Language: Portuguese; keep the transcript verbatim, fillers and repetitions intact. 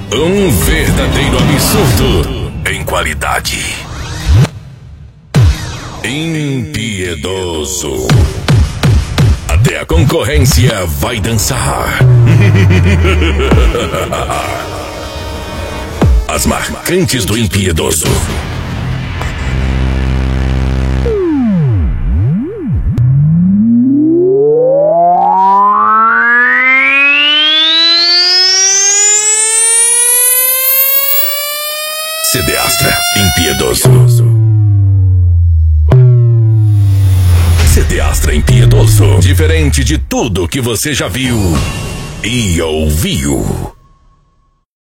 Um verdadeiro absurdo em qualidade. Impiedoso. Até a concorrência vai dançar. As marcantes do impiedoso. C D Astra, impiedoso. C D Astra, impiedoso. Diferente de tudo que você já viu e ouviu.